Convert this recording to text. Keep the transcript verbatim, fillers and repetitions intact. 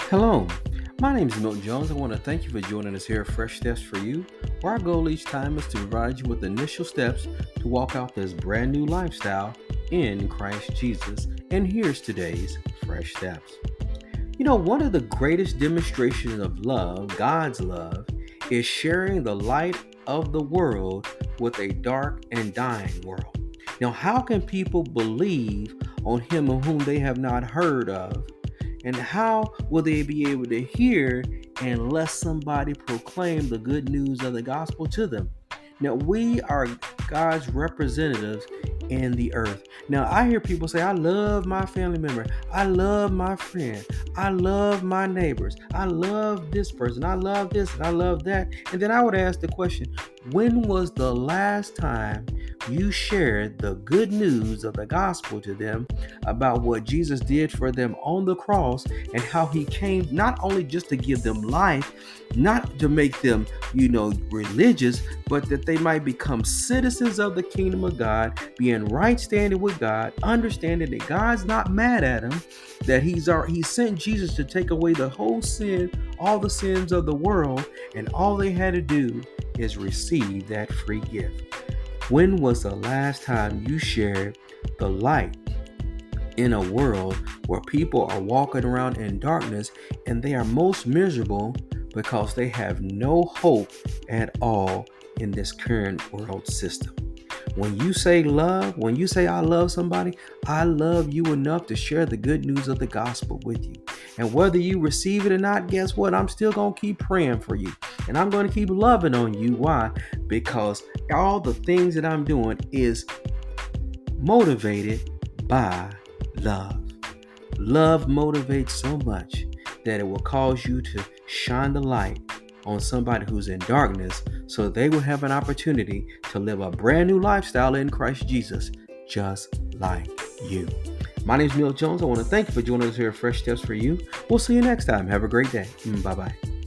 Hello, my name is Milton Jones. I want to thank you for joining us here at Fresh Steps for You, where our goal each time is to provide you with initial steps to walk out this brand new lifestyle in Christ Jesus. And here's today's Fresh Steps. You know, one of the greatest demonstrations of love, God's love, is sharing the light of the world with a dark and dying world. Now, how can people believe on Him of whom they have not heard of? And how will they be able to hear unless somebody proclaim the good news of the gospel to them? Now, we are God's representatives in the earth. Now, I hear people say, I love my family member. I love my friend. I love my neighbors. I love this person. I love this and I love that. And then I would ask the question, when was the last time you shared the good news of the gospel to them about what Jesus did for them on the cross and how He came not only just to give them life, not to make them, you know, religious, but that they might become citizens of the kingdom of God, be in right standing with God, understanding that God's not mad at them, that He's our, He sent Jesus to take away the whole sin, all the sins of the world, and all they had to do is receive that free gift. When was the last time you shared the light in a world where people are walking around in darkness and they are most miserable because they have no hope at all in this current world system? When you say love, when you say I love somebody, I love you enough to share the good news of the gospel with you. And whether you receive it or not, guess what? I'm still going to keep praying for you. And I'm going to keep loving on you. Why? Because all the things that I'm doing is motivated by love. Love motivates so much that it will cause you to shine the light on somebody who's in darkness so they will have an opportunity to live a brand new lifestyle in Christ Jesus, just like you. My name is Neil Jones. I want to thank you for joining us here at Fresh Steps for You. We'll see you next time. Have a great day. Bye-bye.